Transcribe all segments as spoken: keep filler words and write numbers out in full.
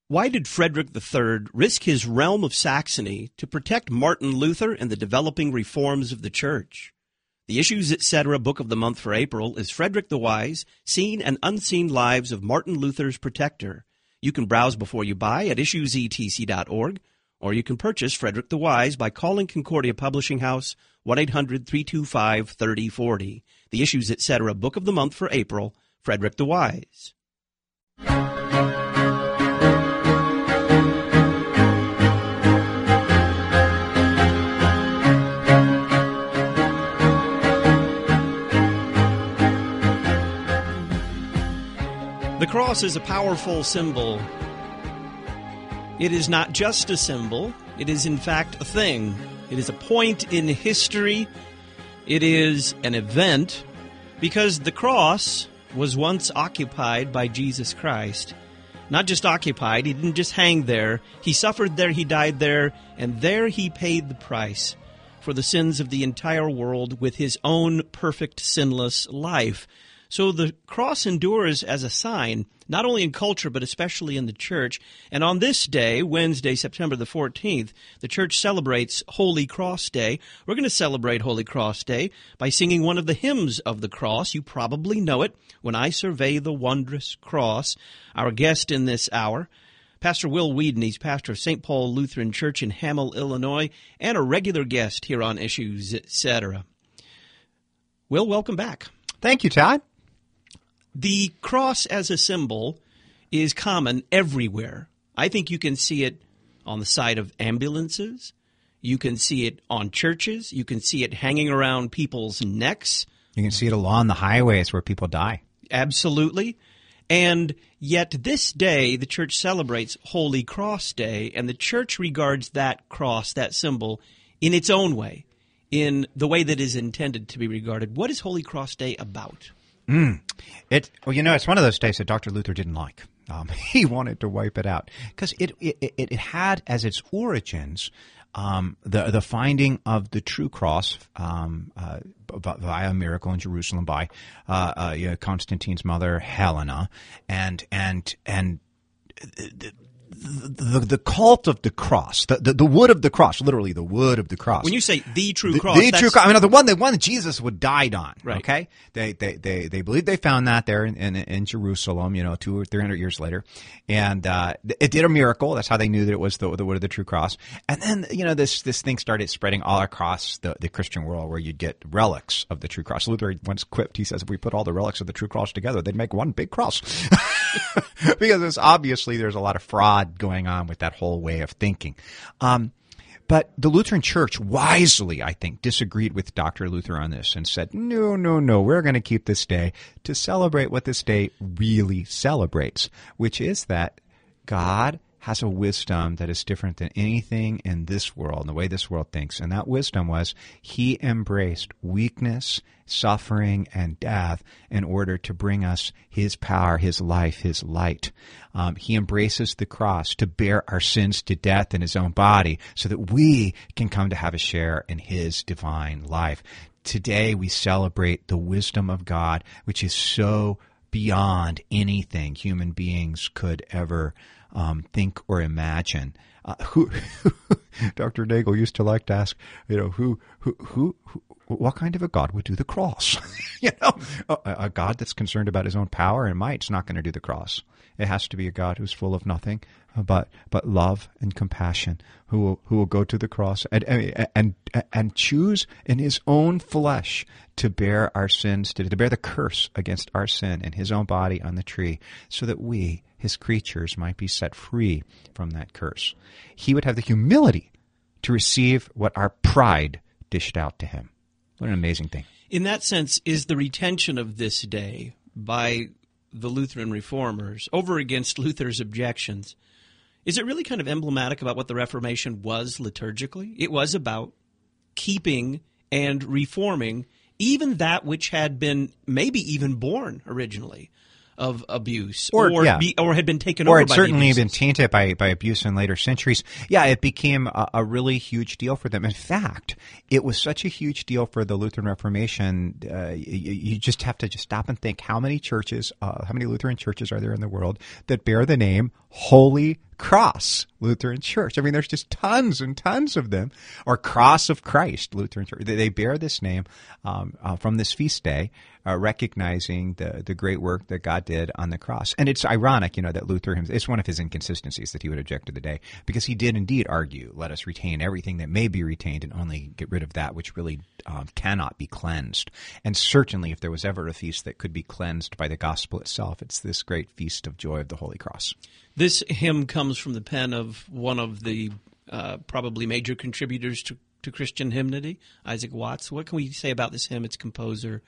Why did Frederick the Third risk his realm of Saxony to protect Martin Luther and the developing reforms of the Church? The Issues Etc. Book of the Month for April is Frederick the Wise, Seen and Unseen Lives of Martin Luther's Protector. You can browse before you buy at issues e t c dot org, or you can purchase Frederick the Wise by calling Concordia Publishing House, one eight hundred three two five three oh four oh. The Issues Etc. Book of the Month for April, Frederick the Wise. The cross is a powerful symbol. It is not just a symbol. It is, in fact, a thing. It is a point in history. It is an event because the cross was once occupied by Jesus Christ. Not just occupied. He didn't just hang there. He suffered there. He died there. And there he paid the price for the sins of the entire world with his own perfect, sinless life. So the cross endures as a sign, not only in culture, but especially in the church. And on this day, Wednesday, September the fourteenth, the church celebrates Holy Cross Day. We're going to celebrate Holy Cross Day by singing one of the hymns of the cross. You probably know it, When I Survey the Wondrous Cross. Our guest in this hour, Pastor Will Weedon. He's pastor of Saint Paul Lutheran Church in Hamel, Illinois, and a regular guest here on Issues Etc. Will, welcome back. Thank you, Todd. The cross as a symbol is common everywhere. I think you can see it on the side of ambulances. You can see it on churches. You can see it hanging around people's necks. You can see it along the highways where people die. Absolutely. And yet this day, the church celebrates Holy Cross Day, and the church regards that cross, that symbol, in its own way, in the way that is intended to be regarded. What is Holy Cross Day about? Mm. It well, you know, it's one of those days that Doctor Luther didn't like. Um, he wanted to wipe it out because it, it it had as its origins um, the the finding of the true cross um, uh, via a miracle in Jerusalem by uh, uh, you know, Constantine's mother Helena, and and and. The, The, the cult of the cross, the, the the wood of the cross, literally the wood of the cross. When you say the true the, cross, the true cross, I mean the one, the one that Jesus would died on. Right. Okay, they they they they believe they found that there in, in, in Jerusalem, you know, two or three hundred years later, and uh, it did a miracle. That's how they knew that it was the the wood of the true cross. And then you know this this thing started spreading all across the, the Christian world, where you'd get relics of the true cross. Luther once quipped, he says, if we put all the relics of the true cross together, they'd make one big cross. Because it's obviously there's a lot of fraud going on with that whole way of thinking. Um, but the Lutheran Church wisely, I think, disagreed with Doctor Luther on this and said, no, no, no, we're going to keep this day to celebrate what this day really celebrates, which is that God has a wisdom that is different than anything in this world and the way this world thinks. And that wisdom was he embraced weakness, suffering, and death in order to bring us his power, his life, his light. Um, he embraces the cross to bear our sins to death in his own body so that we can come to have a share in his divine life. Today we celebrate the wisdom of God, which is so beyond anything human beings could ever Um, think or imagine. Uh, who, Doctor Nagel used to like to ask, you know, who, who, who, who what kind of a God would do the cross? you know, a, a God that's concerned about his own power and might is not going to do the cross. It has to be a God who's full of nothing but but love and compassion, who will who will go to the cross and and and choose in his own flesh to bear our sins, to, to bear the curse against our sin in his own body on the tree, so that we, his creatures, might be set free from that curse. He would have the humility to receive what our pride dished out to him. What an amazing thing. In that sense, is the retention of this day by the Lutheran reformers over against Luther's objections, is it really kind of emblematic about what the Reformation was liturgically? It was about keeping and reforming even that which had been maybe even born originally of abuse, or or, yeah. be, or had been taken or over had by certainly the been tainted by, by abuse in later centuries. Yeah, it became a, a really huge deal for them. In fact, it was such a huge deal for the Lutheran Reformation. Uh, you, you just have to just stop and think how many churches, uh, how many Lutheran churches are there in the world that bear the name Holy Cross Lutheran Church. I mean, there's just tons and tons of them. Or Cross of Christ Lutheran Church. They, they bear this name um, uh, from this feast day, uh, recognizing the the great work that God did on the cross. And it's ironic, you know, that Luther, it's one of his inconsistencies that he would object to the day, because he did indeed argue, let us retain everything that may be retained and only get rid of that which really um, cannot be cleansed. And certainly, if there was ever a feast that could be cleansed by the gospel itself, it's this great feast of joy of the Holy Cross. This hymn comes from the pen of one of the uh, probably major contributors to, to Christian hymnody, Isaac Watts. What can we say about this hymn, its composer,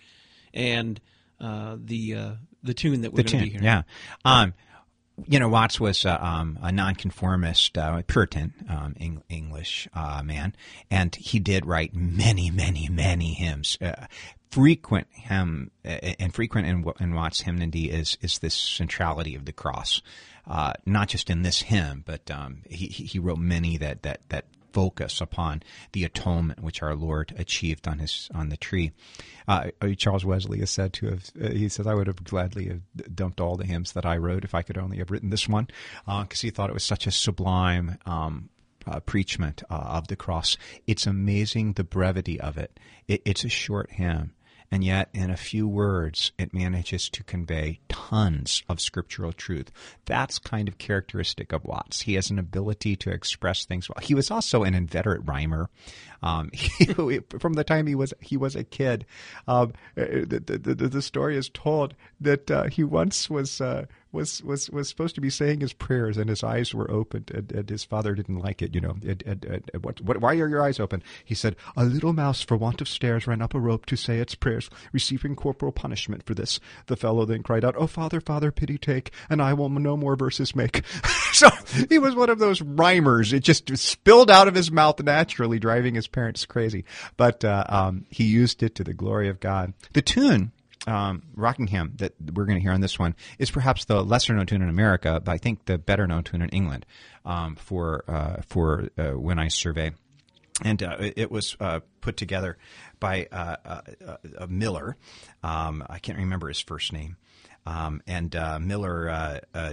and uh, the uh, the tune that we're going to be hearing? Yeah. Um, you know, Watts was uh, um, a nonconformist, uh, Puritan um, Eng- English uh, man, and he did write many, many, many hymns. Uh, frequent hymn uh, and frequent in, in Watts' hymnody is is this centrality of the cross. Uh, not just in this hymn, but um, he he wrote many that that that focus upon the atonement which our Lord achieved on his on the tree. Uh, Charles Wesley is said to have. Uh, he says, "I would have gladly have dumped all the hymns that I wrote if I could only have written this one," because uh, he thought it was such a sublime Um, Uh, preachment uh, of the cross. It's amazing the brevity of it. it. It's a short hymn, and yet in a few words it manages to convey tons of scriptural truth. That's kind of characteristic of Watts. He has an ability to express things well. He was also an inveterate rhymer. Um, he, from the time he was he was a kid, um, the, the, the, the story is told that uh, he once was uh, was was was supposed to be saying his prayers, and his eyes were opened, and, and his father didn't like it. You know, and, and, and what, what, why are your eyes open? He said, "A little mouse, for want of stairs, ran up a rope to say its prayers, receiving corporal punishment for this." The fellow then cried out, "Oh, Father, Father, pity take, and I will no more verses make." So he was one of those rhymers. It just spilled out of his mouth naturally, driving his parents crazy. But uh, um, he used it to the glory of God. The tune, um, Rockingham, that we're going to hear on this one, is perhaps the lesser-known tune in America, but I think the better-known tune in England um, for uh, for uh, When I Survey. And uh, it was uh, put together by uh, uh, uh, Miller. Um, I can't remember his first name. Um, and uh, Miller, uh, uh,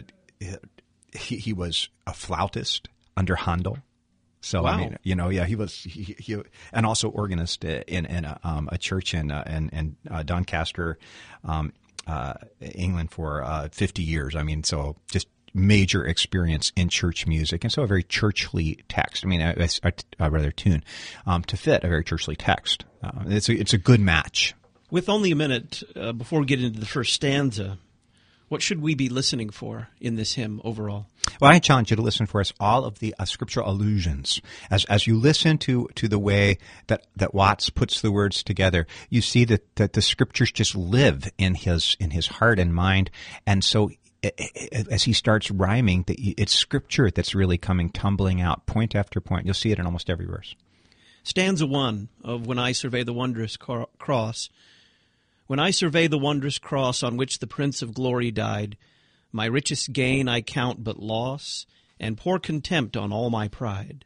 he, he was a flautist under Handel. So wow. I mean, you know, yeah, he was, he, he and also organist in in a, um, a church in uh, in, in uh, Doncaster, um, uh, England for uh, fifty years. I mean, so just major experience in church music, and so a very churchly text. I mean, a, a, a rather tune um, to fit a very churchly text. Uh, it's a, it's a good match. With only a minute uh, before we get into the first stanza, what should we be listening for in this hymn overall? Well, I challenge you to listen for us all of the uh, scriptural allusions. As as you listen to, to the way that, that Watts puts the words together, you see that, that the scriptures just live in his in his heart and mind. And so as he starts rhyming, it's scripture that's really coming tumbling out, point after point. You'll see it in almost every verse. Stanza one of When I Survey the Wondrous Cross. When I survey the wondrous cross on which the Prince of Glory died, my richest gain I count but loss, and pour contempt on all my pride.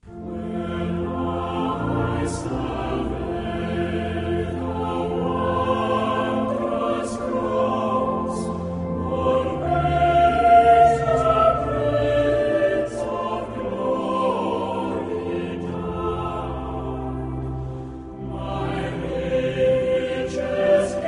When I survey the wondrous cross on which the Prince of Glory died, my richest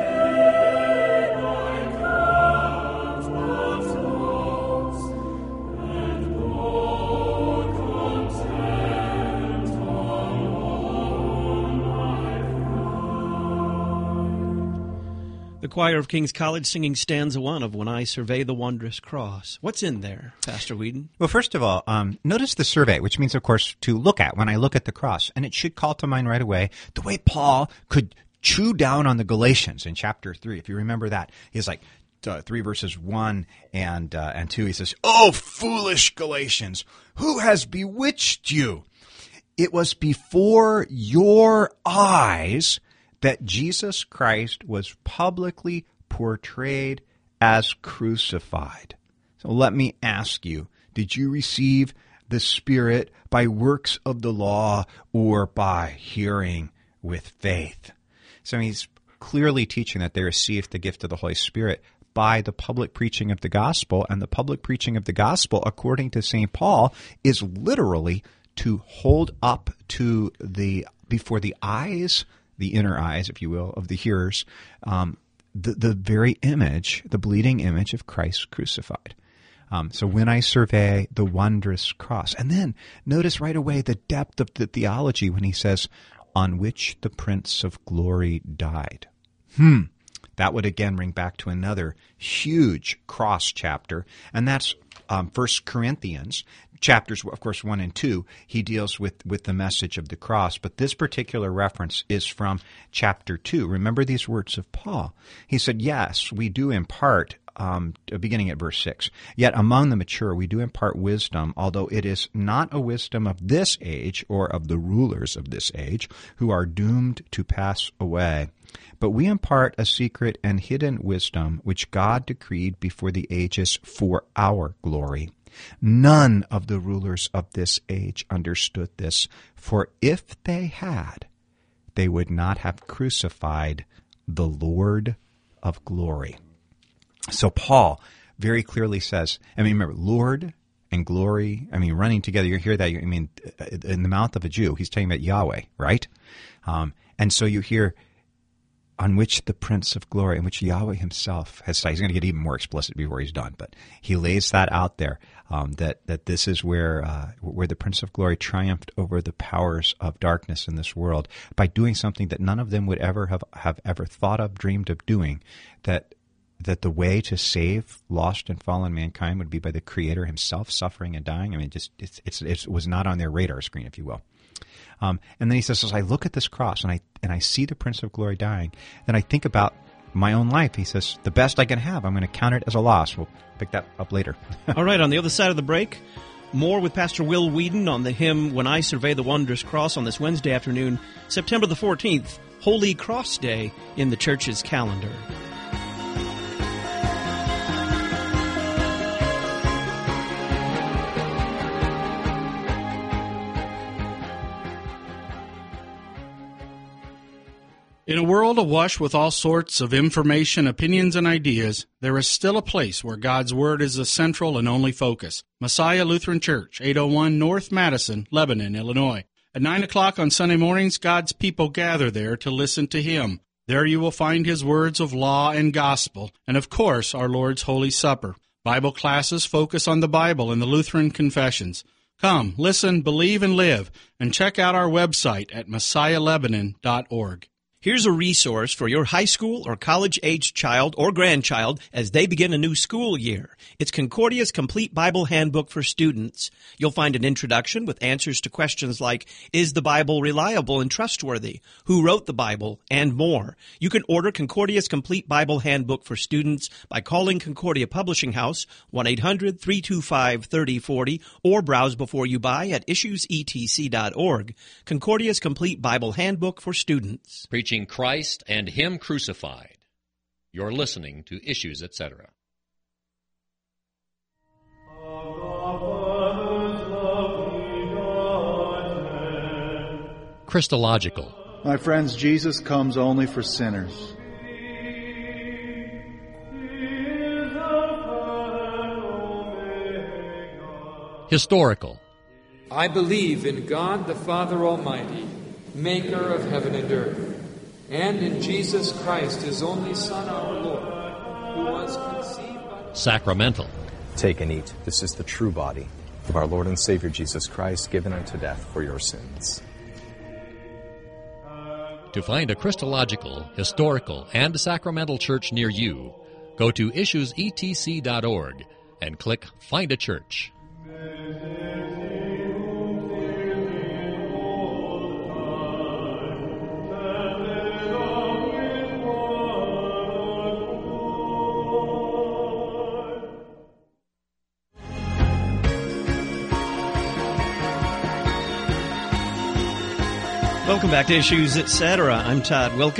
The choir of King's College singing stanza one of When I Survey the Wondrous Cross. What's in there, Pastor Whedon? Well, first of all, um, notice the survey, which means, of course, to look at when I look at the cross. And it should call to mind right away the way Paul could chew down on the Galatians in chapter three. If you remember that, he's like, Uh, three verses one and uh, and two, he says, "Oh, foolish Galatians, who has bewitched you? It was before your eyes that Jesus Christ was publicly portrayed as crucified." So let me ask you, did you receive the Spirit by works of the law or by hearing with faith? So he's clearly teaching that they received the gift of the Holy Spirit by the public preaching of the gospel. And the public preaching of the gospel, according to Saint Paul, is literally to hold up to the before the eyes, the inner eyes, if you will, of the hearers, um, the, the very image, the bleeding image of Christ crucified. Um, so when I survey the wondrous cross, and then notice right away the depth of the theology when he says, on which the Prince of Glory died. Hmm. That would again bring back to another huge cross chapter, and that's um, First Corinthians. Chapters, of course, one and two, he deals with, with the message of the cross. But this particular reference is from chapter two. Remember these words of Paul. He said, yes, we do impart, um, beginning at verse six, yet among the mature we do impart wisdom, although it is not a wisdom of this age or of the rulers of this age who are doomed to pass away. But we impart a secret and hidden wisdom which God decreed before the ages for our glory. None of the rulers of this age understood this, for if they had, they would not have crucified the Lord of glory. So Paul very clearly says, I mean, remember, Lord and glory, I mean, running together, you hear that, I mean, in the mouth of a Jew, he's talking about Yahweh, right? Um, and so you hear, on which the Prince of Glory, in which Yahweh himself has said. He's going to get even more explicit before he's done, but he lays that out there, um, that that this is where uh, where the Prince of Glory triumphed over the powers of darkness in this world by doing something that none of them would ever have, have ever thought of, dreamed of doing, that that the way to save lost and fallen mankind would be by the Creator himself suffering and dying. I mean, just it's, it's, it was not on their radar screen, if you will. Um, and then he says, as I look at this cross and I and I see the Prince of Glory dying, then I think about my own life. He says, the best I can have, I'm going to count it as a loss. We'll pick that up later. All right, on the other side of the break, more with Pastor Will Whedon on the hymn When I Survey the Wondrous Cross on this Wednesday afternoon, September the fourteenth, Holy Cross Day in the church's calendar. In a world awash with all sorts of information, opinions, and ideas, there is still a place where God's Word is the central and only focus. Messiah Lutheran Church, eight oh one North Madison, Lebanon, Illinois. At nine o'clock on Sunday mornings, God's people gather there to listen to Him. There you will find His words of law and gospel, and of course, our Lord's Holy Supper. Bible classes focus on the Bible and the Lutheran confessions. Come, listen, believe, and live, and check out our website at messiah lebanon dot org. Here's a resource for your high school or college-aged child or grandchild as they begin a new school year. It's Concordia's Complete Bible Handbook for Students. You'll find an introduction with answers to questions like, is the Bible reliable and trustworthy? Who wrote the Bible? And more. You can order Concordia's Complete Bible Handbook for Students by calling Concordia Publishing House, one eight hundred three two five three oh four oh, or browse before you buy at issues e t c dot org. Concordia's Complete Bible Handbook for Students. Preaching Christ and Him crucified. You're listening to Issues, et cetera. Christological. My friends, Jesus comes only for sinners. Historical. I believe in God the Father Almighty, maker of heaven and earth, and in Jesus Christ, His only Son, our Lord, who was conceived by... Sacramental. Take and eat. This is the true body of our Lord and Savior Jesus Christ, given unto death for your sins. To find a Christological, historical, and sacramental church near you, go to issues e t c dot org and click Find a Church. Welcome back to Issues, et cetera. I'm Todd Wilkin.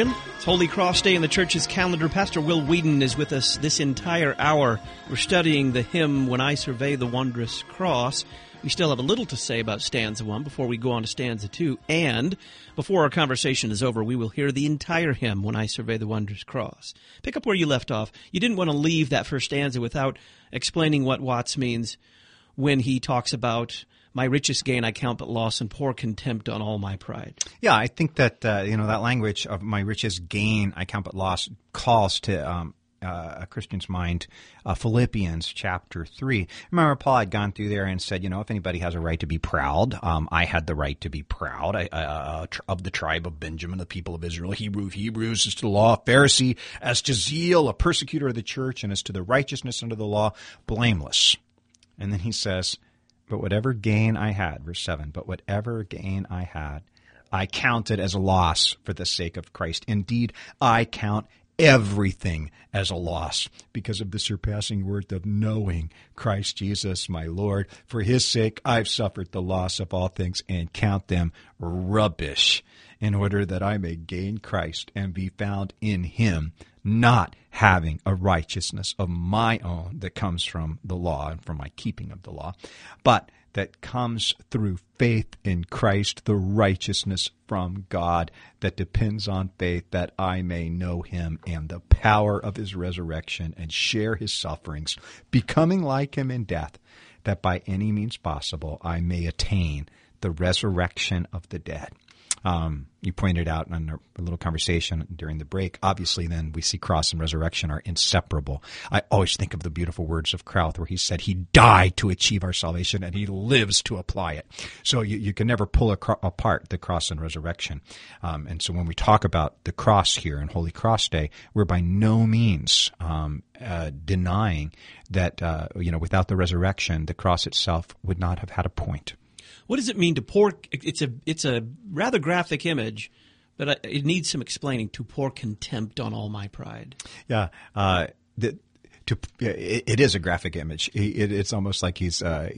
Holy Cross Day in the church's calendar. Pastor Will Whedon is with us this entire hour. We're studying the hymn, When I Survey the Wondrous Cross. We still have a little to say about stanza one before we go on to stanza two. And before our conversation is over, we will hear the entire hymn, When I Survey the Wondrous Cross. Pick up where you left off. You didn't want to leave that first stanza without explaining what Watts means when he talks about my richest gain I count but loss and pour contempt on all my pride. Yeah, I think that, uh, you know, that language of my richest gain I count but loss calls to um, uh, a Christian's mind uh, Philippians chapter three. Remember, Paul had gone through there and said, you know, if anybody has a right to be proud, um, I had the right to be proud I, uh, of the tribe of Benjamin, the people of Israel, Hebrew of Hebrews, as to the law, Pharisee, as to zeal, a persecutor of the church, and as to the righteousness under the law, blameless. And then he says, but whatever gain I had, verse seven, but whatever gain I had, I counted as a loss for the sake of Christ. Indeed, I count everything as a loss because of the surpassing worth of knowing Christ Jesus, my Lord. For his sake, I've suffered the loss of all things and count them rubbish in order that I may gain Christ and be found in him, not having a righteousness of my own that comes from the law and from my keeping of the law, but that comes through faith in Christ, the righteousness from God that depends on faith, that I may know him and the power of his resurrection and share his sufferings, becoming like him in death, that by any means possible I may attain the resurrection of the dead. Um, you pointed out in a little conversation during the break, obviously then we see cross and resurrection are inseparable. I always think of the beautiful words of Crowth where he said he died to achieve our salvation and he lives to apply it. So you, you can never pull acro- apart the cross and resurrection. Um, and so when we talk about the cross here in Holy Cross Day, we're by no means um, uh, denying that uh, you know without the resurrection, the cross itself would not have had a point. What does it mean to pour? It's a it's a rather graphic image, but it needs some explaining. To pour contempt on all my pride. Yeah, uh, the, to it, it is a graphic image. It, it's almost like he's. Uh,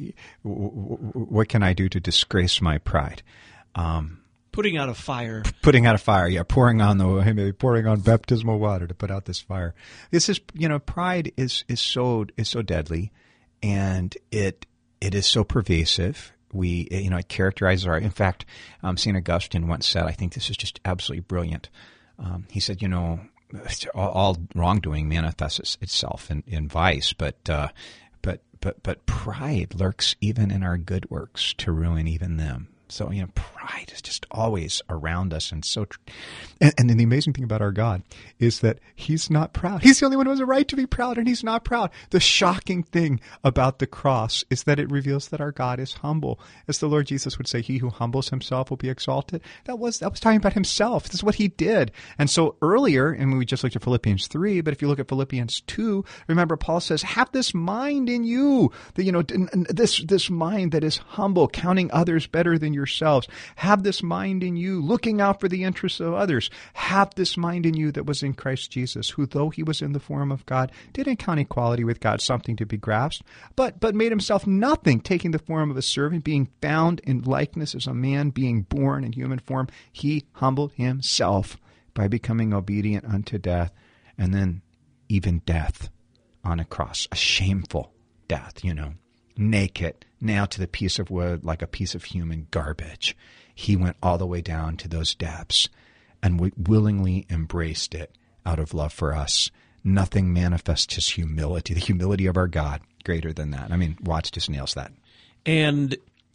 what can I do to disgrace my pride? Um, putting out a fire. Putting out a fire. Yeah, pouring on the maybe pouring on baptismal water to put out this fire. This is you know pride is is so is so deadly, and it it is so pervasive. We, you know, it characterizes our, in fact, um, Saint Augustine once said, I think this is just absolutely brilliant. Um, he said, you know, all, all wrongdoing manifests itself in, in vice, but, uh, but, but, but pride lurks even in our good works to ruin even them. So, you know, pride is just always around us. And so, and, and the amazing thing about our God is that he's not proud. He's the only one who has a right to be proud, and he's not proud. The shocking thing about the cross is that it reveals that our God is humble. As the Lord Jesus would say, he who humbles himself will be exalted. That was, that was talking about himself. This is what he did. And so earlier, and we just looked at Philippians three, but if you look at Philippians two, remember Paul says, have this mind in you, that, you know, this, this mind that is humble, counting others better than yourselves. Have this mind in you, looking out for the interests of others. Have this mind in you that was in Christ Jesus, who, though he was in the form of God, didn't count equality with God something to be grasped, but but made himself nothing, taking the form of a servant, being found in likeness as a man, being born in human form. He humbled himself by becoming obedient unto death, and then even death on a cross, a shameful death, you know. Naked, nailed to the piece of wood like a piece of human garbage. He went all the way down to those depths and we willingly embraced it out of love for us. Nothing manifests his humility, the humility of our God, greater than that. I mean, Watts just nails that. And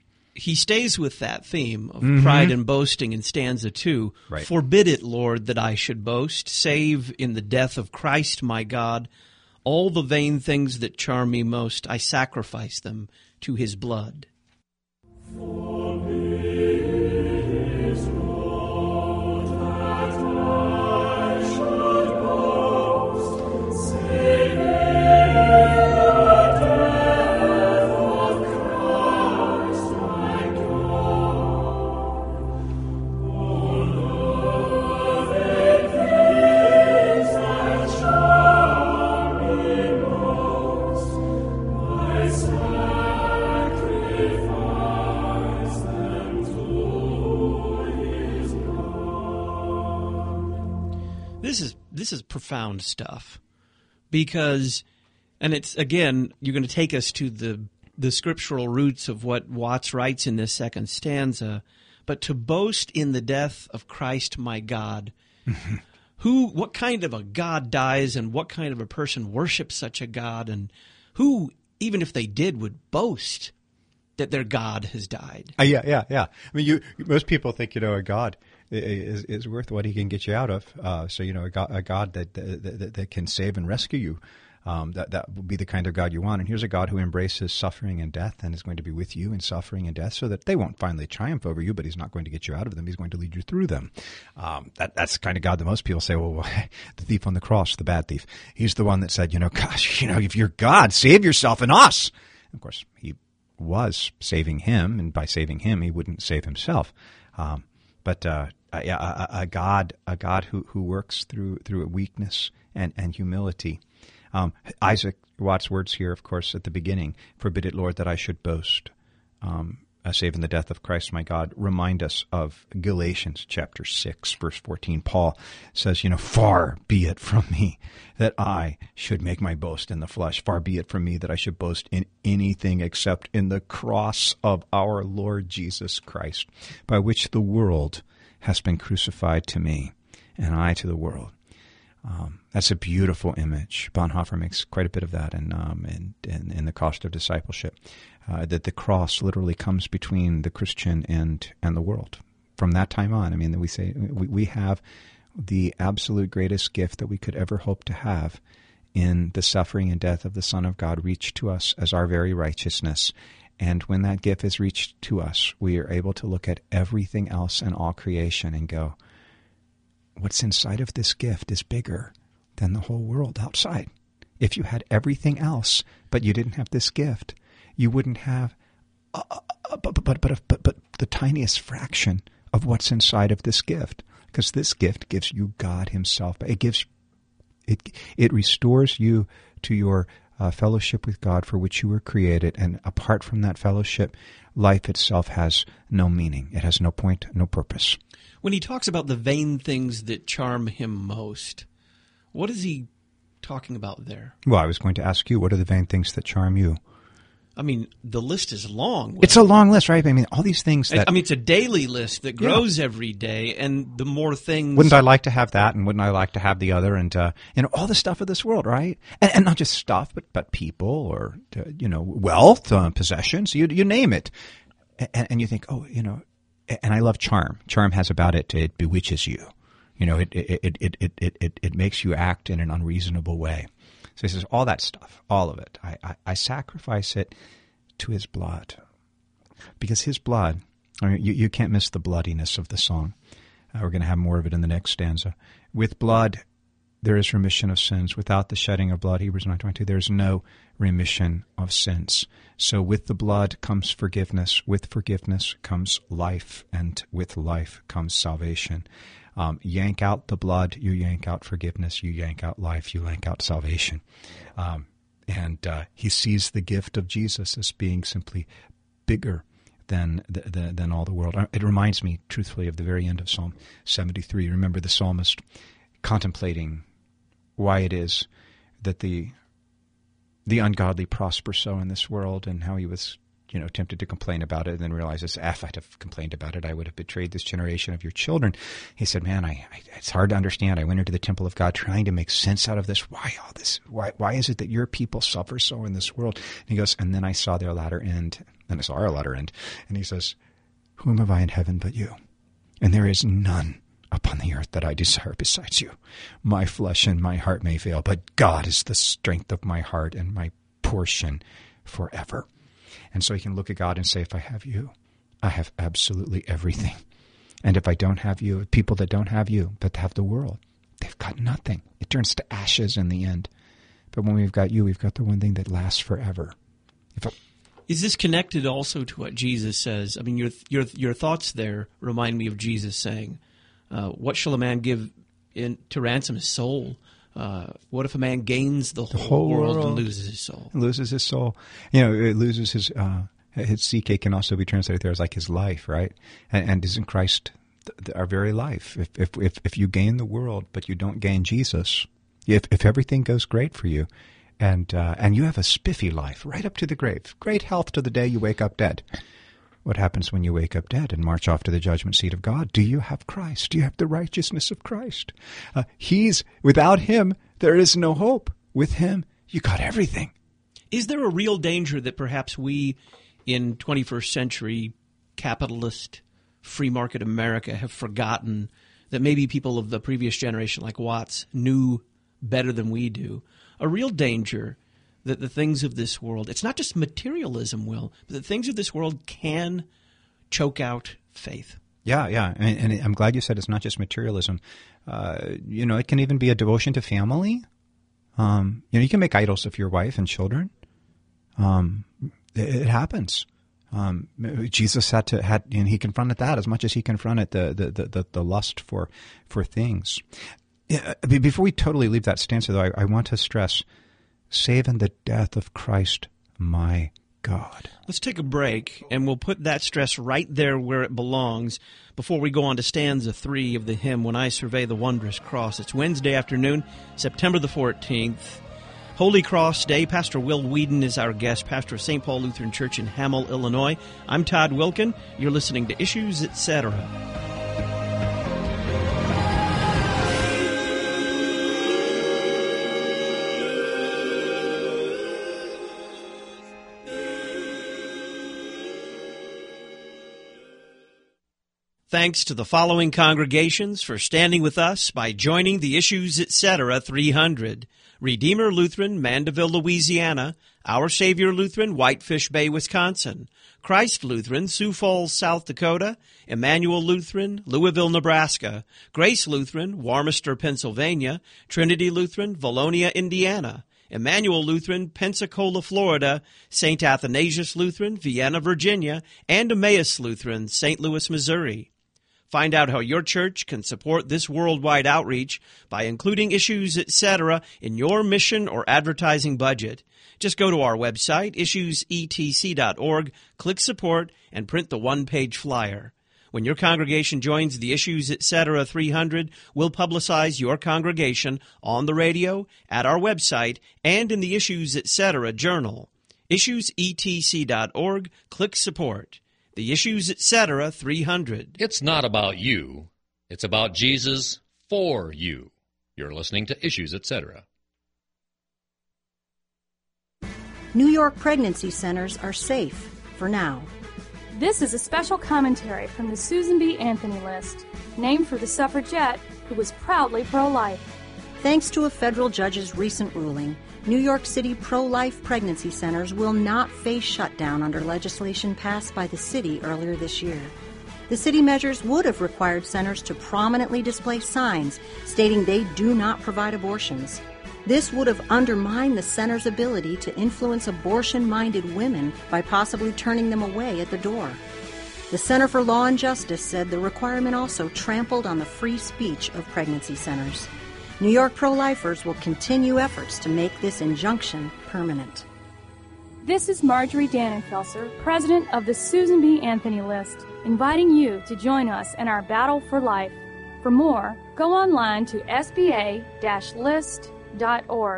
he stays with that theme of mm-hmm. pride and boasting in stanza two. Right. Forbid it, Lord, that I should boast, save in the death of Christ my God. All the vain things that charm me most, I sacrifice them to his blood. this is profound stuff because, and it's, again, you're going to take us to the the scriptural roots of what Watts writes in this second stanza, but to boast in the death of Christ my God, who, what kind of a God dies and what kind of a person worships such a God, and who, even if they did, would boast that their God has died? Uh, yeah, yeah, yeah. I mean, you most people think, you know, a God is, is worth what he can get you out of. Uh, so, you know, a God, a God that, that, that, that can save and rescue you. Um, that that would be the kind of God you want. And here's a God who embraces suffering and death and is going to be with you in suffering and death so that they won't finally triumph over you, but he's not going to get you out of them. He's going to lead you through them. Um, that That's the kind of God that most people say, well, well, the thief on the cross, the bad thief. He's the one that said, you know, gosh, you know, if you're God, save yourself and us. And of course, he was saving him, and by saving him, he wouldn't save himself. Um, but uh, a, a, a God, a God who, who works through through weakness and, and humility. Um, Isaac Watts' words here, of course, at the beginning, forbid it, Lord, that I should boast, um, uh, save in the death of Christ my God, remind us of Galatians chapter six, verse fourteen. Paul says, you know, far be it from me that I should make my boast in the flesh. Far be it from me that I should boast in anything except in the cross of our Lord Jesus Christ, by which the world has been crucified to me, and I to the world. Um, that's a beautiful image. Bonhoeffer makes quite a bit of that in, um, in, in, in The Cost of Discipleship, uh, that the cross literally comes between the Christian and, and the world. From that time on, I mean, we say we, we have the absolute greatest gift that we could ever hope to have in the suffering and death of the Son of God reached to us as our very righteousness. And when that gift is reached to us, we are able to look at everything else in all creation and go, what's inside of this gift is bigger than the whole world outside. If you had everything else, but you didn't have this gift, you wouldn't have uh, uh, but, but, but, but, but the tiniest fraction of what's inside of this gift. Because this gift gives you God himself. It gives, it, it restores you to your uh, fellowship with God for which you were created. And apart from that fellowship, life itself has no meaning. It has no point, no purpose. When he talks about the vain things that charm him most, what is he talking about there? Well, I was going to ask you, what are the vain things that charm you? I mean, the list is long. It's a long list, right? I mean, all these things that... I mean, it's a daily list that grows yeah. every day, and the more things... Wouldn't I like to have that, and wouldn't I like to have the other, and, uh, you know, all the stuff of this world, right? And, and not just stuff, but, but people, or, uh, you know, wealth, uh, possessions, you, you name it. And, and you think, oh, you know... And I love charm. Charm has about it, it bewitches you. You know, it it, it, it, it, it, it, it makes you act in an unreasonable way. So he says, all that stuff, all of it, I, I, I sacrifice it to his blood. Because his blood, I mean, you, you can't miss the bloodiness of the song. Uh, we're going to have more of it in the next stanza. With blood, there is remission of sins. Without the shedding of blood, Hebrews nine twenty-two, there's no remission of sins. So with the blood comes forgiveness. With forgiveness comes life. And with life comes salvation. Um, yank out the blood, you yank out forgiveness. You yank out life, you yank out salvation. Um, and uh, he sees the gift of Jesus as being simply bigger than the, the, than all the world. It reminds me, truthfully, of the very end of Psalm seventy-three. Remember the psalmist contemplating why it is that the the ungodly prosper so in this world, and how he was, you know, tempted to complain about it, and then realizes, if I'd have complained about it, I would have betrayed this generation of your children. He said, man, I, I, it's hard to understand. I went into the temple of God trying to make sense out of this. Why all this? Why, why is it that your people suffer so in this world? And he goes, and then I saw their latter end, and I saw our latter end. And he says, whom have I in heaven but you? And there is none upon the earth that I desire besides you. My flesh and my heart may fail, but God is the strength of my heart and my portion forever. And so he can look at God and say, if I have you, I have absolutely everything. And if I don't have you, people that don't have you, but have the world, they've got nothing. It turns to ashes in the end. But when we've got you, we've got the one thing that lasts forever. If I, Is this connected also to what Jesus says? I mean, your your your thoughts there remind me of Jesus saying, uh, what shall a man give in, to ransom his soul? Uh, what if a man gains the whole, the whole world, world and loses his soul? Loses his soul. You know, it loses his, uh, his C K can also be translated there as like his life, right? And, and isn't Christ th- our very life. If, if if if you gain the world but you don't gain Jesus, if if everything goes great for you, and uh, and you have a spiffy life right up to the grave, great health to the day you wake up dead. What happens when you wake up dead and march off to the judgment seat of God? Do you have Christ? Do you have the righteousness of Christ? Uh, he's without him, there is no hope. With him, you got everything. Is there a real danger that perhaps we in twenty-first century capitalist free market America have forgotten that maybe people of the previous generation like Watts knew better than we do? A real danger that the things of this world, it's not just materialism, Will, but the things of this world can choke out faith. Yeah, yeah, and, and I'm glad you said it's not just materialism. Uh, you know, it can even be a devotion to family. Um, you know, you can make idols of your wife and children. Um, it, it happens. Um, Jesus had to had, and he confronted that as much as he confronted the the the, the, the lust for for things. Yeah, before we totally leave that stanza, though, I, I want to stress: save in the death of Christ, my God. Let's take a break, and we'll put that stress right there where it belongs before we go on to stanza three of the hymn, When I Survey the Wondrous Cross. It's Wednesday afternoon, September the fourteenth. Holy Cross Day. Pastor Will Whedon is our guest, pastor of Saint Paul Lutheran Church in Hamel, Illinois. I'm Todd Wilkin. You're listening to Issues, et cetera. Thanks to the following congregations for standing with us by joining the Issues, et cetera. three hundred. Redeemer Lutheran, Mandeville, Louisiana. Our Savior Lutheran, Whitefish Bay, Wisconsin. Christ Lutheran, Sioux Falls, South Dakota. Emmanuel Lutheran, Louisville, Nebraska. Grace Lutheran, Warmester, Pennsylvania. Trinity Lutheran, Valonia, Indiana. Emmanuel Lutheran, Pensacola, Florida. Saint Athanasius Lutheran, Vienna, Virginia. And Emmaus Lutheran, Saint Louis, Missouri. Find out how your church can support this worldwide outreach by including Issues, et cetera in your mission or advertising budget. Just go to our website, issues e t c dot org, click Support, and print the one-page flyer. When your congregation joins the Issues, et cetera three hundred, we'll publicize your congregation on the radio, at our website, and in the Issues, et cetera journal. issues e t c dot org, click Support. The Issues, et cetera three hundred. It's not about you. It's about Jesus for you. You're listening to Issues, et cetera. New York pregnancy centers are safe for now. This is a special commentary from the Susan B. Anthony List, named for the suffragette who was proudly pro-life. Thanks to a federal judge's recent ruling, New York City pro-life pregnancy centers will not face shutdown under legislation passed by the city earlier this year. The city measures would have required centers to prominently display signs stating they do not provide abortions. This would have undermined the center's ability to influence abortion-minded women by possibly turning them away at the door. The Center for Law and Justice said the requirement also trampled on the free speech of pregnancy centers. New York pro-lifers will continue efforts to make this injunction permanent. This is Marjorie Dannenfelser, president of the Susan B. Anthony List, inviting you to join us in our battle for life. For more, go online to s b a dash list dot org.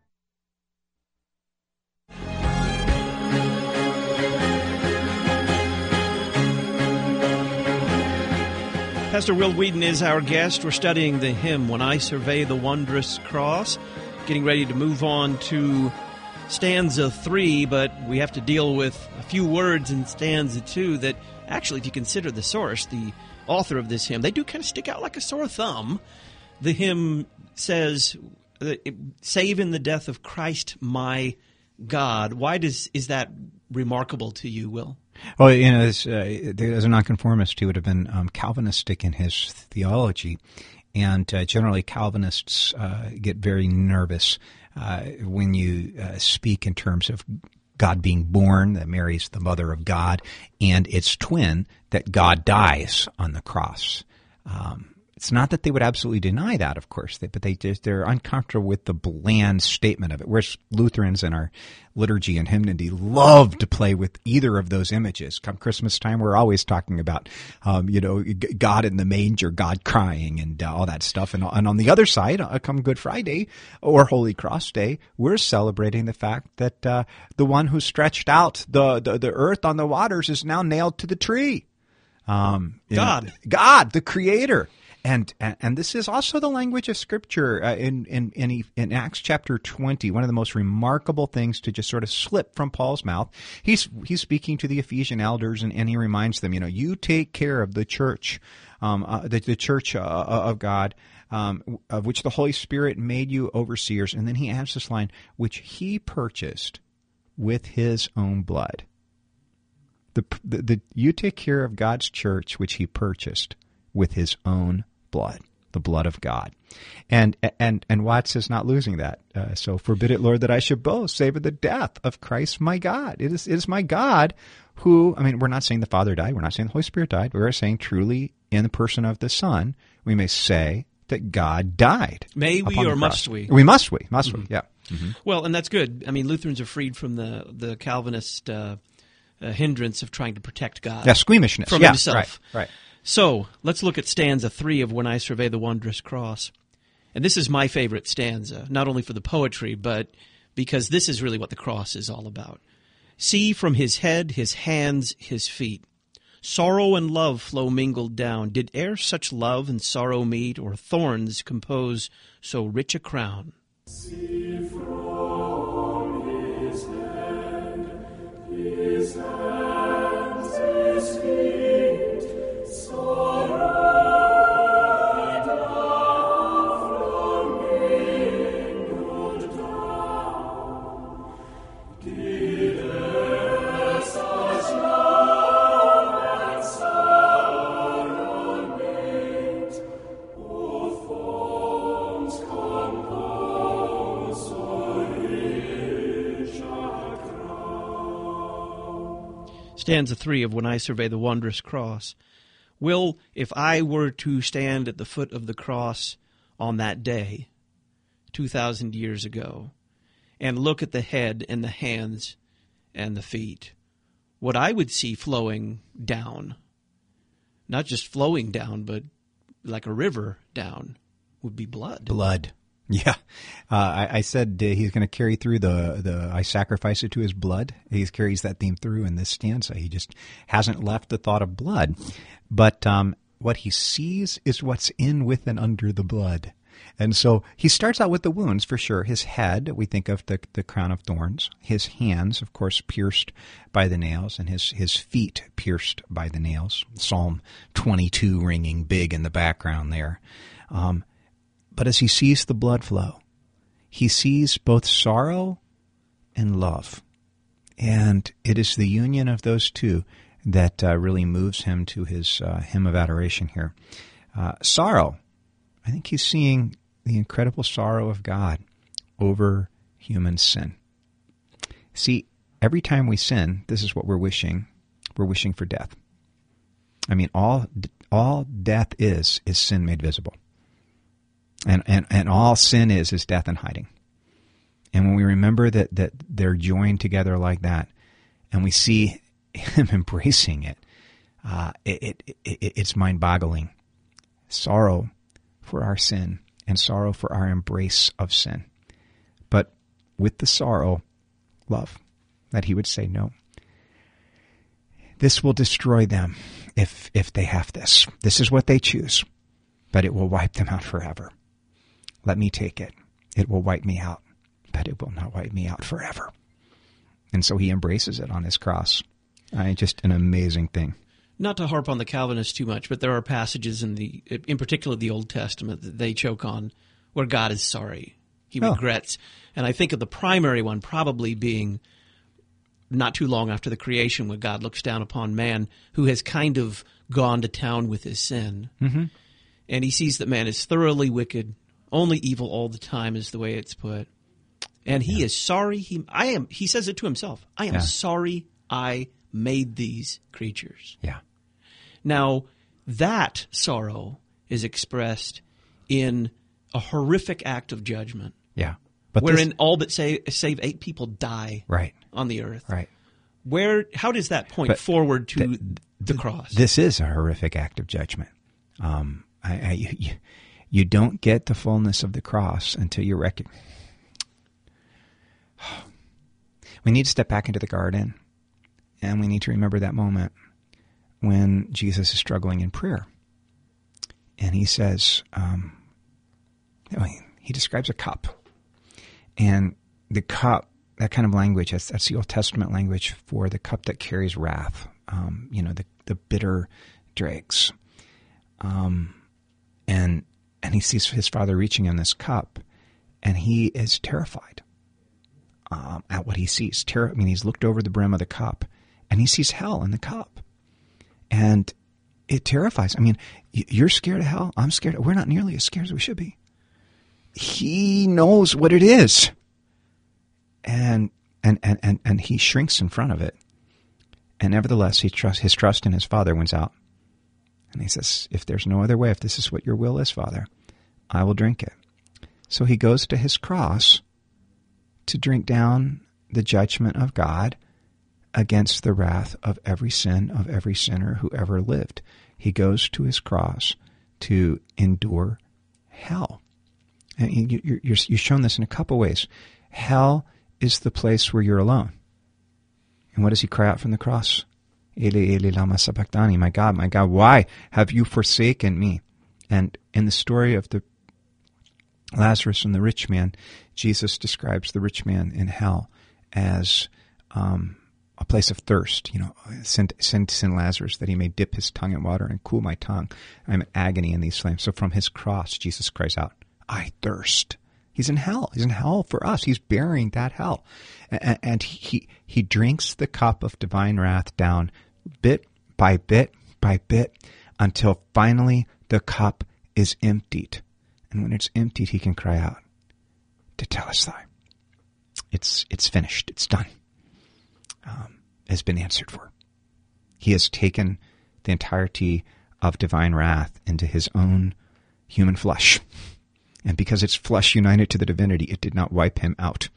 Pastor Will Whedon is our guest. We're studying the hymn, When I Survey the Wondrous Cross, getting ready to move on to stanza three, but we have to deal with a few words in stanza two that actually, if you consider the source, the author of this hymn, they do kind of stick out like a sore thumb. The hymn says, save in the death of Christ my God. Why does is that remarkable to you, Will? Well, you know, as, uh, as a nonconformist, he would have been um, Calvinistic in his theology, and uh, generally Calvinists uh, get very nervous uh, when you uh, speak in terms of God being born, that Mary's the mother of God, and its twin, that God dies on the cross. Um, It's not that they would absolutely deny that, of course, they, but they just, they're uncomfortable with the bland statement of it. Whereas Lutherans in our liturgy and hymnody love to play with either of those images. Come Christmas time, we're always talking about, um, you know, God in the manger, God crying, and uh, all that stuff. And, and on the other side, uh, come Good Friday or Holy Cross Day, we're celebrating the fact that uh, the one who stretched out the, the the earth on the waters is now nailed to the tree. Um, God, know, God, the Creator. And, and and this is also the language of Scripture uh, in, in in in Acts chapter twenty. One of the most remarkable things to just sort of slip from Paul's mouth. He's he's speaking to the Ephesian elders, and, and he reminds them, you know, you take care of the church, um, uh, the, the church uh, of God, um, of which the Holy Spirit made you overseers. And then he adds this line, which he purchased with his own blood. The, the, the you take care of God's church, which he purchased with his own blood, the blood of God. And and and Watts is not losing that. Uh, so forbid it, Lord, that I should boast, save of the death of Christ my God. It is, it is my God who, I mean, we're not saying the Father died, we're not saying the Holy Spirit died, we're saying truly in the person of the Son, we may say that God died. May we or must we? We must we, must mm-hmm. we, yeah. Mm-hmm. Well, and that's good. I mean, Lutherans are freed from the, the Calvinist uh, uh, hindrance of trying to protect God. Yeah, squeamishness. From yeah, himself. Right, right. So let's look at stanza three of When I Survey the Wondrous Cross. And this is my favorite stanza, not only for the poetry, but because this is really what the cross is all about. See from his head, his hands, his feet, sorrow and love flow mingled down. Did e'er such love and sorrow meet, or thorns compose so rich a crown? See from his head, his hands, his feet, sorrow and love flow mingled down. Did e'er such love and sorrow meet, or thorns compose so rich a crown? Stanza three of When I Survey the Wondrous Cross. Will, if I were to stand at the foot of the cross on that day, two thousand years ago, and look at the head and the hands and the feet, what I would see flowing down, not just flowing down, but like a river down, would be blood. Blood. Yeah. Uh, I, I said uh, he's going to carry through the, the I sacrifice it to his blood. He carries that theme through in this stanza. He just hasn't left the thought of blood. But um, what he sees is what's in, with, and under the blood. And so he starts out with the wounds, for sure. His head, we think of the, the crown of thorns. His hands, of course, pierced by the nails, and his, his feet pierced by the nails. Psalm twenty-two ringing big in the background there. Um, but as he sees the blood flow, he sees both sorrow and love. And it is the union of those two that uh, really moves him to his uh, hymn of adoration here. Uh, sorrow, I think he's seeing the incredible sorrow of God over human sin. See, every time we sin, this is what we're wishing. We're wishing for death. I mean, all all death is, is sin made visible. And, and, and all sin is, is death and hiding. And when we remember that, that they're joined together like that, and we see him embracing it, uh, it, it, it it's mind-boggling. Sorrow for our sin and sorrow for our embrace of sin. But with the sorrow, love, that he would say, no, this will destroy them if if they have this. This is what they choose, but it will wipe them out forever. Let me take it. It will wipe me out, but it will not wipe me out forever. And so he embraces it on his cross. Uh, just an amazing thing. Not to harp on the Calvinists too much, but there are passages in the, in particular the Old Testament, that they choke on where God is sorry. He oh. regrets. And I think of the primary one probably being not too long after the creation, when God looks down upon man who has kind of gone to town with his sin. Mm-hmm. And he sees that man is thoroughly wicked, only evil all the time is the way it's put. And he yeah. is sorry. He I am. He says it to himself. I am yeah. sorry I made these creatures. Yeah. Now, that sorrow is expressed in a horrific act of judgment. Yeah. But wherein this, all but say, save eight people die right. on the earth. Right. Where? How does that point but forward to th- the cross? This is a horrific act of judgment. Um, I, I, you, you don't get the fullness of the cross until you recognize. We need to step back into the garden, and we need to remember that moment when Jesus is struggling in prayer. And he says, um, he describes a cup. And the cup, that kind of language, that's, that's the Old Testament language for the cup that carries wrath, um, you know, the, the bitter dregs. Um, and and he sees his father reaching in this cup, and he is terrified um, at what he sees. Terror, I mean, he's looked over the brim of the cup, and he sees hell in the cup. And it terrifies. I mean, you're scared of hell. I'm scared. We're not nearly as scared as we should be. He knows what it is. And and, and, and, and he shrinks in front of it. And nevertheless, he trust, his trust in his Father wins out. And he says, if there's no other way, if this is what your will is, Father, I will drink it. So he goes to his cross to drink down the judgment of God against the wrath of every sin of every sinner who ever lived. He goes to his cross to endure hell. And you, you're, you're, you've shown this in a couple ways. Hell is the place where you're alone. And what does he cry out from the cross? Eli, Eli, lama sabachthani. My God, my God, why have you forsaken me? And in the story of the Lazarus and the rich man, Jesus describes the rich man in hell as um, a place of thirst. You know, send, send, send Lazarus that he may dip his tongue in water and cool my tongue. I'm in agony in these flames. So from his cross, Jesus cries out, I thirst. He's in hell. He's in hell for us. He's bearing that hell. And, and he, he drinks the cup of divine wrath down bit by bit by bit until finally the cup is emptied. And when it's emptied, he can cry out, Tetelestai. It's, it's finished. It's done. Um, has been answered for. He has taken the entirety of divine wrath into his own human flesh. And because it's flesh united to the divinity, it did not wipe him out.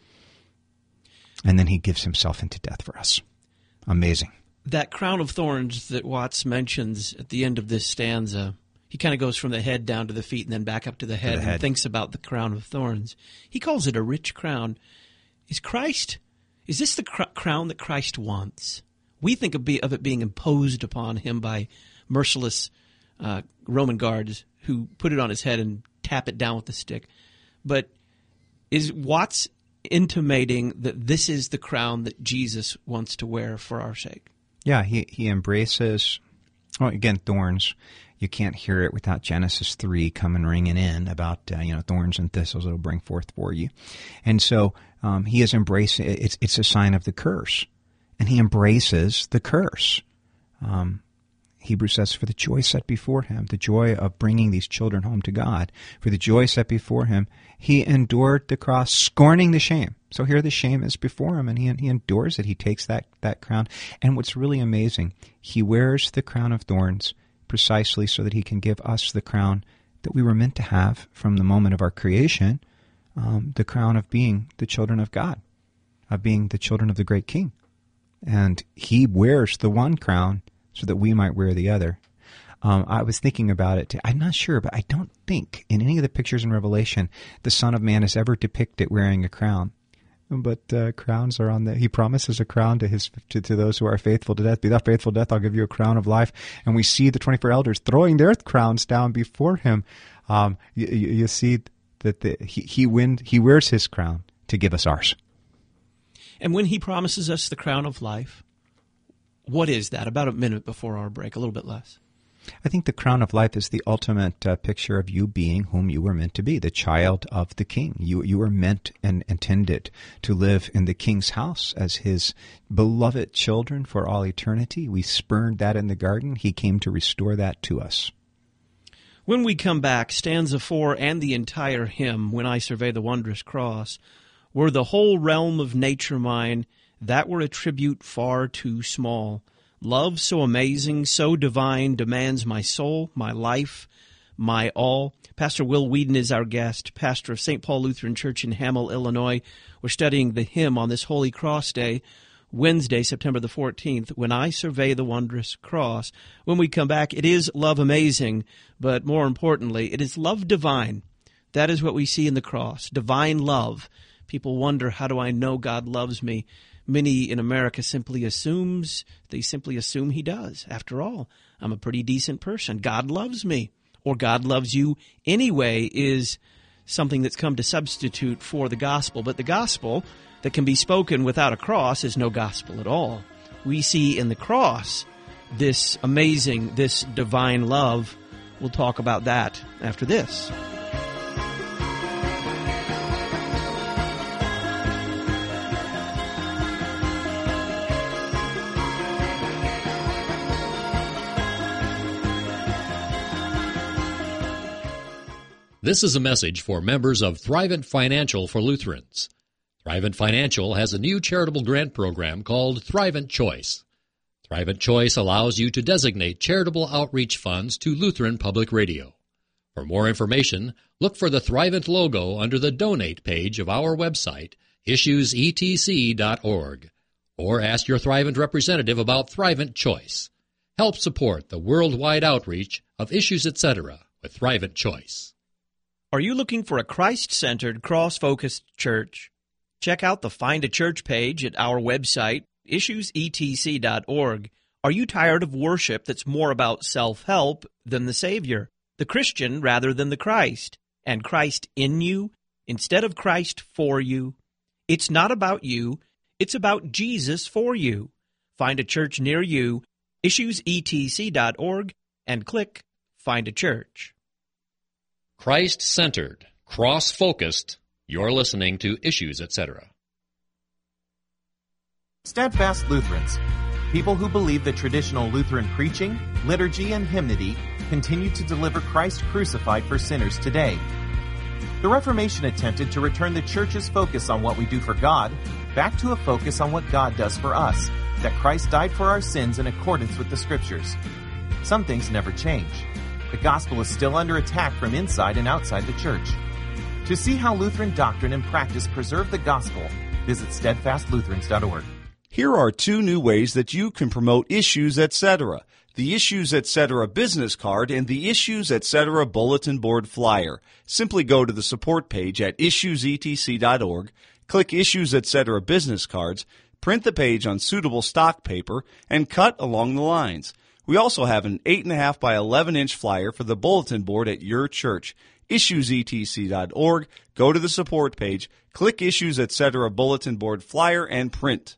And then he gives himself into death for us. Amazing. That crown of thorns that Watts mentions at the end of this stanza, he kind of goes from the head down to the feet and then back up to the head, to the head. and thinks about the crown of thorns. He calls it a rich crown. Is Christ, is this the cr- crown that Christ wants? We think of, be, of it being imposed upon him by merciless uh, Roman guards who put it on his head and tap it down with a stick. But is Watts intimating that this is the crown that Jesus wants to wear for our sake? Yeah, he, he embraces, well, again, thorns. You can't hear it without Genesis three coming ringing in about, uh, you know, thorns and thistles it'll bring forth for you. And so um, he is embracing, it's, it's a sign of the curse. And he embraces the curse. Um Hebrews says, for the joy set before him, the joy of bringing these children home to God, for the joy set before him, he endured the cross, scorning the shame. So here the shame is before him, and he, he endures it. He takes that, that crown. And what's really amazing, he wears the crown of thorns precisely so that he can give us the crown that we were meant to have from the moment of our creation, um, the crown of being the children of God, of being the children of the great King. And he wears the one crown so that we might wear the other. Um, I was thinking about it. I'm not sure, but I don't think in any of the pictures in Revelation the Son of Man is ever depicted wearing a crown. But uh, crowns are on the. He promises a crown to his to, to those who are faithful to death. Be thou faithful to death, I'll give you a crown of life. And we see the twenty-four elders throwing their crowns down before him. Um, you, you see that the, he he win, he wears his crown to give us ours. And when he promises us the crown of life, what is that? About a minute before our break, a little bit less. I think the crown of life is the ultimate uh, picture of you being whom you were meant to be, the child of the King. You you were meant and intended to live in the King's house as his beloved children for all eternity. We spurned that in the garden. He came to restore that to us. When we come back, stanza four and the entire hymn, When I Survey the Wondrous Cross, were the whole realm of nature mine, that were a tribute far too small. Love so amazing, so divine, demands my soul, my life, My All. Pastor Will Whedon is our guest, pastor of Saint Paul Lutheran Church in Hamel, Illinois. We're studying the hymn on this Holy Cross Day, Wednesday, September the fourteenth, When I Survey the Wondrous Cross. When we come back, it is love amazing, but more importantly, it is love divine. That is what we see in the cross, divine love. People wonder, how do I know God loves me? Many in America simply assumes, they simply assume he does. After all, I'm a pretty decent person. God loves me. Or God loves you anyway is something that's come to substitute for the gospel. But the gospel that can be spoken without a cross is no gospel at all. We see in the cross this amazing, this divine love. We'll talk about that after this. This is a message for members of Thrivent Financial for Lutherans. Thrivent Financial has a new charitable grant program called Thrivent Choice. Thrivent Choice allows you to designate charitable outreach funds to Lutheran Public Radio. For more information, look for the Thrivent logo under the Donate page of our website, issues e t c dot org, or ask your Thrivent representative about Thrivent Choice. Help support the worldwide outreach of Issues et cetera with Thrivent Choice. Are you looking for a Christ-centered, cross-focused church? Check out the Find a Church page at our website, issues e t c dot org. Are you tired of worship that's more about self-help than the Savior, the Christian rather than the Christ, and Christ in you instead of Christ for you? It's not about you. It's about Jesus for you. Find a church near you, issues e t c dot org, and click Find a Church. Christ-centered, cross-focused, you're listening to Issues et cetera. Steadfast Lutherans, people who believe that traditional Lutheran preaching, liturgy, and hymnody continue to deliver Christ crucified for sinners today. The Reformation attempted to return the Church's focus on what we do for God back to a focus on what God does for us, that Christ died for our sins in accordance with the Scriptures. Some things never change. The gospel is still under attack from inside and outside the Church. To see how Lutheran doctrine and practice preserve the gospel, visit steadfast lutherans dot org. Here are two new ways that you can promote Issues et cetera. The Issues et cetera business card and the Issues et cetera bulletin board flyer. Simply go to the support page at issues e t c dot org, click Issues et cetera business cards, print the page on suitable stock paper, and cut along the lines. We also have an eight point five by eleven inch flyer for the bulletin board at your church. issues e t c dot org, go to the support page, click Issues et cetera bulletin board flyer, and print.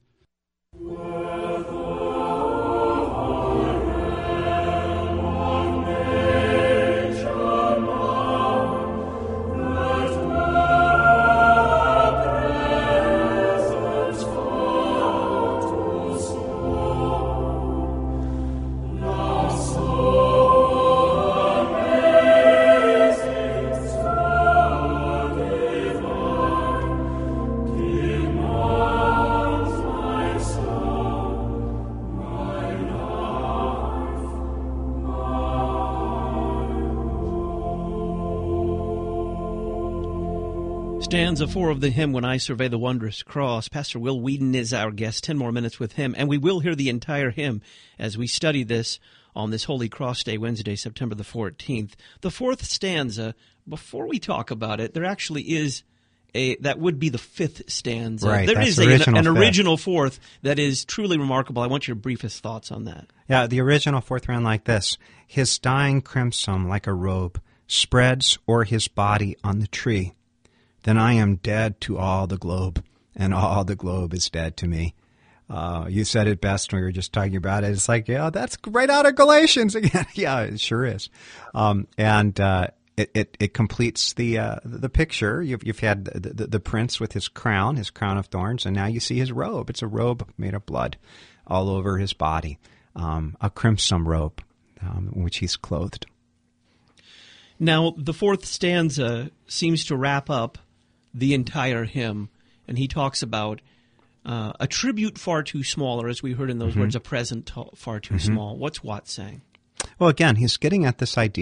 Stanza four of the hymn, When I Survey the Wondrous Cross. Pastor Will Whedon is our guest. Ten more minutes with him, and we will hear the entire hymn as we study this on this Holy Cross Day, Wednesday, September the fourteenth. The fourth stanza, before we talk about it, there actually is a, that would be the fifth stanza. Right, there that's is the a, original an fifth. original fourth that is truly remarkable. I want your briefest thoughts on that. Yeah, the original fourth ran like this. His dying crimson like a robe spreads o'er his body on the tree. Then I am dead to all the globe, and all the globe is dead to me. Uh, you said it best when we were just talking about it. It's like, yeah, that's right out of Galatians again. Yeah, it sure is. Um, and uh, it, it it completes the uh, the picture. You've you've had the, the, the prince with his crown, his crown of thorns, and now you see his robe. It's a robe made of blood all over his body, um, a crimson robe um, in which he's clothed. Now, the fourth stanza seems to wrap up the entire hymn, and he talks about uh, a tribute far too small, or as we heard in those Mm-hmm. words, a present to- far too Mm-hmm. small. What's Watts saying? Well, again, he's getting at this idea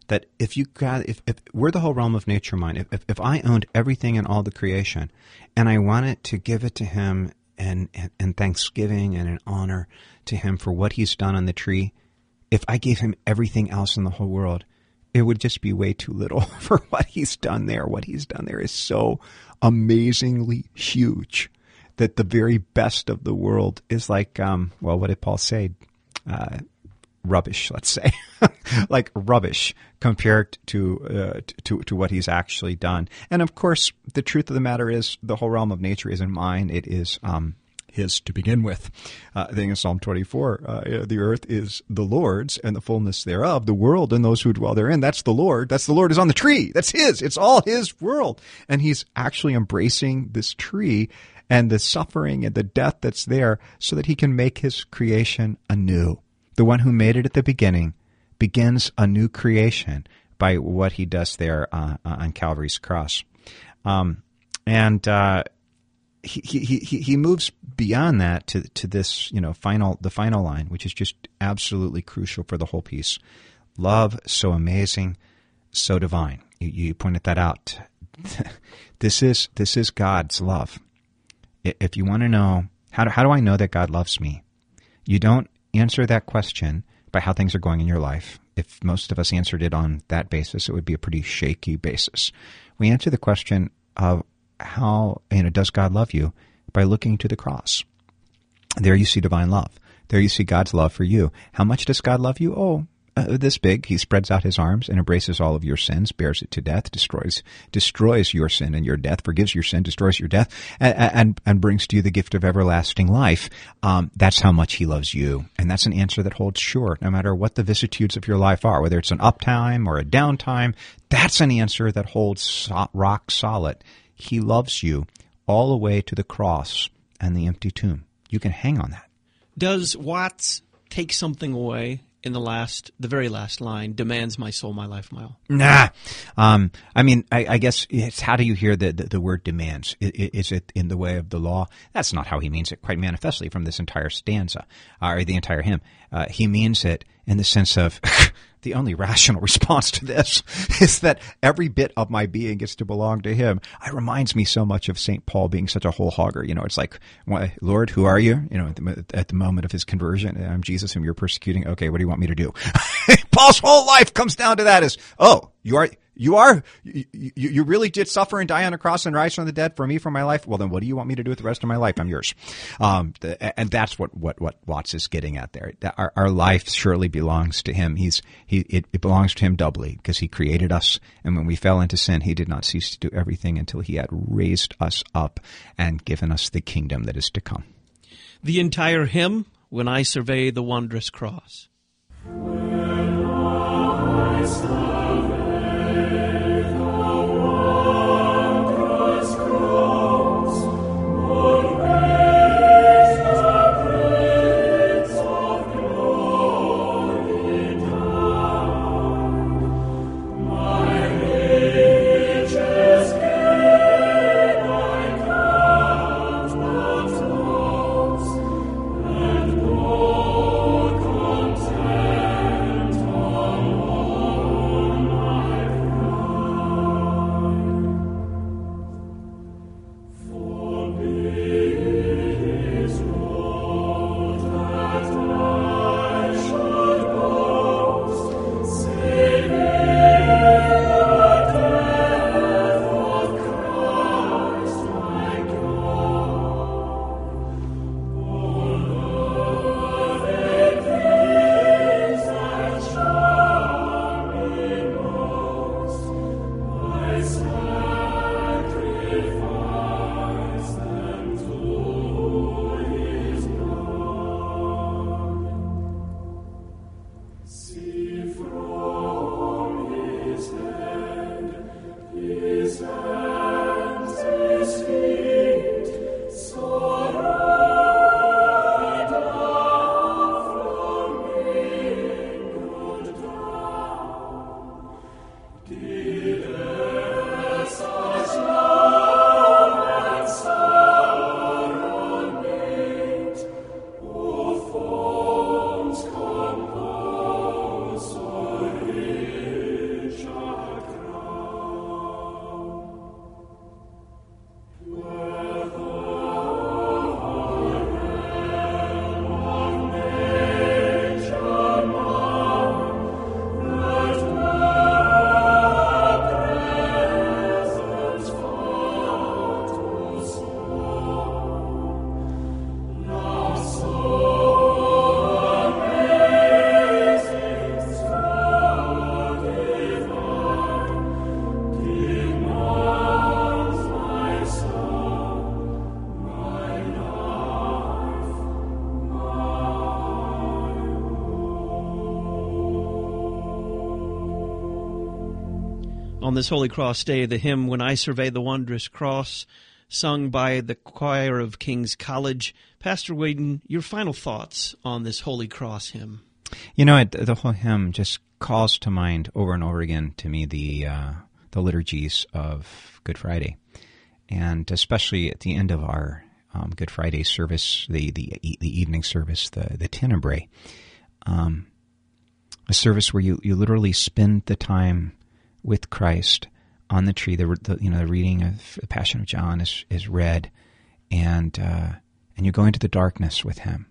that if you got, if, if we're the whole realm of nature mind, if, if, if I owned everything in all the creation and I wanted to give it to him and, and, and thanksgiving and an honor to him for what he's done on the tree, if I gave him everything else in the whole world, it would just be way too little for what he's done there. What he's done there is so amazingly huge that the very best of the world is like, um, well, what did Paul say? Uh, rubbish, let's say, like rubbish compared to, uh, to to what he's actually done. And of course, the truth of the matter is, the whole realm of nature isn't mine; it is um, his to begin with. Uh, I think in Psalm twenty-four, uh, the earth is the Lord's and the fullness thereof, the world and those who dwell therein. That's the Lord. That's the Lord is on the tree. That's his. It's all his world, and he's actually embracing this tree and the suffering and the death that's there, so that he can make his creation anew. The one who made it at the beginning begins a new creation by what he does there uh, on Calvary's cross. Um, and uh, he, he he he moves beyond that to to this, you know, final the final line, which is just absolutely crucial for the whole piece. Love so amazing, so divine. You, you pointed that out. This is this is God's love. If you want to know, how do, how do I know that God loves me? You don't answer that question by how things are going in your life. If most of us answered it on that basis, it would be a pretty shaky basis. We answer the question of how, you know, does God love you, by looking to the cross. There you see divine love. There you see God's love for you. How much does God love you? Oh, Uh, this big. He spreads out his arms and embraces all of your sins, bears it to death, destroys destroys your sin and your death, forgives your sin, destroys your death, and and, and brings to you the gift of everlasting life. Um, that's how much he loves you. And that's an answer that holds sure, no matter what the vicissitudes of your life are, whether it's an uptime or a downtime. That's an answer that holds so- rock solid. He loves you all the way to the cross and the empty tomb. You can hang on that. Does Watts take something away in the last, the very last line, demands my soul, my life, my all? Nah. Um, I mean, I, I guess it's how do you hear the, the, the word demands? Is it in the way of the law? That's not how he means it quite manifestly from this entire stanza, or the entire hymn. Uh, he means it in the sense of the only rational response to this is that every bit of my being gets to belong to him. It reminds me so much of Saint Paul being such a whole hogger. You know, it's like, Lord, who are you? You know, at the, at the moment of his conversion, I'm Jesus whom you're persecuting. Okay, what do you want me to do? Paul's whole life comes down to that is, oh, you are... You are, you, you, you really did suffer and die on a cross and rise from the dead for me, for my life? Well, then what do you want me to do with the rest of my life? I'm yours. Um, the, and that's what, what, what Watts is getting at there. Our, our life surely belongs to him. He's, he, it, it belongs to him doubly because he created us. And when we fell into sin, he did not cease to do everything until he had raised us up and given us the kingdom that is to come. The entire hymn, When I Survey the Wondrous Cross. When I survey on this Holy Cross Day, the hymn, When I Survey the Wondrous Cross, sung by the choir of King's College. Pastor Whedon, your final thoughts on this Holy Cross hymn? You know, it, the whole hymn just calls to mind over and over again to me the uh, the liturgies of Good Friday, and especially at the end of our um, Good Friday service, the the the evening service, the the Tenebrae, um, a service where you, you literally spend the time with Christ on the tree. The, the you know the reading of the Passion of John is is read, and uh, and you go into the darkness with him.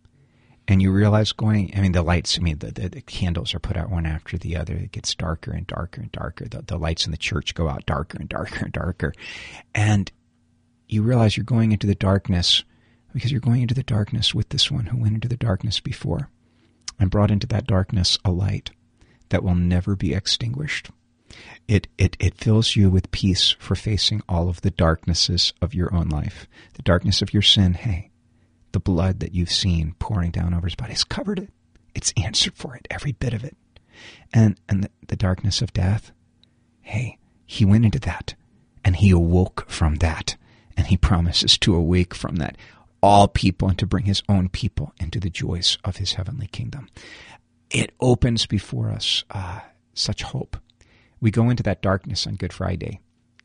And you realize going, I mean, the lights, I mean, the, the, the candles are put out one after the other. It gets darker and darker and darker. The, the lights in the church go out darker and darker and darker. And you realize you're going into the darkness because you're going into the darkness with this one who went into the darkness before and brought into that darkness a light that will never be extinguished. It, it, it fills you with peace for facing all of the darknesses of your own life. The darkness of your sin, hey. The blood that you've seen pouring down over his body has covered it. It's answered for it, every bit of it. And and the, the darkness of death, hey, he went into that, and he awoke from that, and he promises to awake from that all people and to bring his own people into the joys of his heavenly kingdom. It opens before us uh, such hope. We go into that darkness on Good Friday,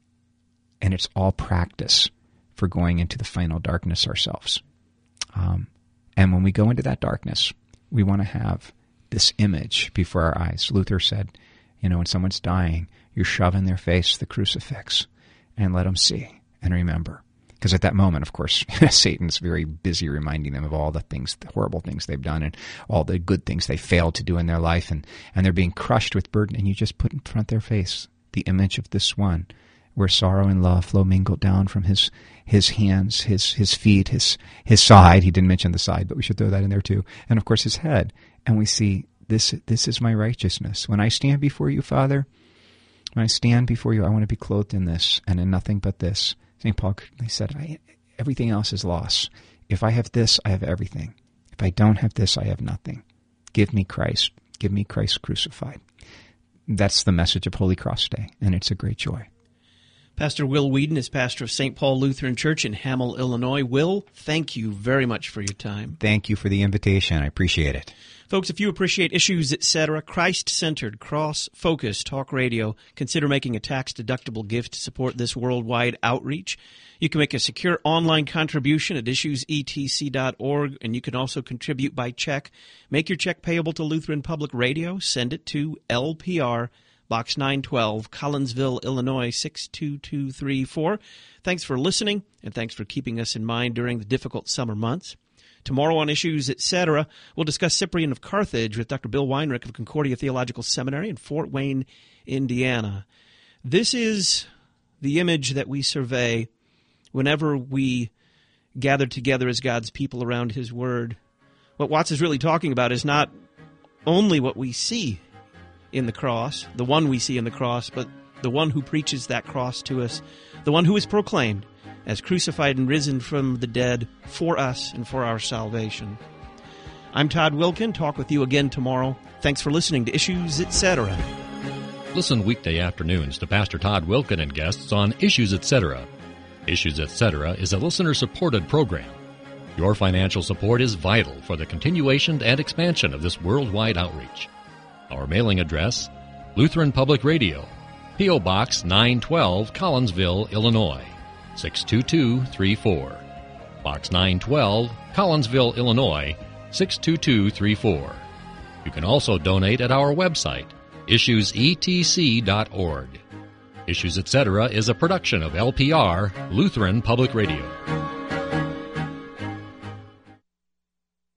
and it's all practice for going into the final darkness ourselves. Um, and when we go into that darkness, we want to have this image before our eyes. Luther said, you know, when someone's dying, you shove in their face the crucifix and let them see and remember. Because at that moment, of course, Satan's very busy reminding them of all the things, the horrible things they've done and all the good things they failed to do in their life. And, and they're being crushed with burden. And you just put in front of their face the image of this one where sorrow and love flow mingled down from his his hands, his his feet, his his side. He didn't mention the side, but we should throw that in there too. And of course his head. And we see this this is my righteousness. When I stand before you, Father, when I stand before you, I want to be clothed in this and in nothing but this. Saint Paul he said, I, everything else is loss. If I have this, I have everything. If I don't have this, I have nothing. Give me Christ. Give me Christ crucified. That's the message of Holy Cross Day, and it's a great joy. Pastor Will Whedon is pastor of Saint Paul Lutheran Church in Hamel, Illinois. Will, thank you very much for your time. Thank you for the invitation. I appreciate it. Folks, if you appreciate Issues, et cetera, Christ-centered, cross-focused talk radio, consider making a tax-deductible gift to support this worldwide outreach. You can make a secure online contribution at issues e t c dot org, and you can also contribute by check. Make your check payable to Lutheran Public Radio. Send it to L P R, Box nine twelve, Collinsville, Illinois, six two two three four. Thanks for listening, and thanks for keeping us in mind during the difficult summer months. Tomorrow on Issues, et cetera, we'll discuss Cyprian of Carthage with Doctor Bill Weinrich of Concordia Theological Seminary in Fort Wayne, Indiana. This is the image that we survey whenever we gather together as God's people around His Word. What Watts is really talking about is not only what we see in the cross, the one we see in the cross, but the one who preaches that cross to us, the one who is proclaimed as crucified and risen from the dead for us and for our salvation. I'm Todd Wilkin. Talk with you again tomorrow. Thanks for listening to Issues, et cetera. Listen weekday afternoons to Pastor Todd Wilkin and guests on Issues, et cetera. Issues, et cetera is a listener-supported program. Your financial support is vital for the continuation and expansion of this worldwide outreach. Our mailing address, Lutheran Public Radio, P O. Box nine twelve, Collinsville, Illinois, six two two three four. Box nine twelve, Collinsville, Illinois, six two two three four. You can also donate at our website, issues e t c dot org. Issues, et cetera is a production of L P R, Lutheran Public Radio.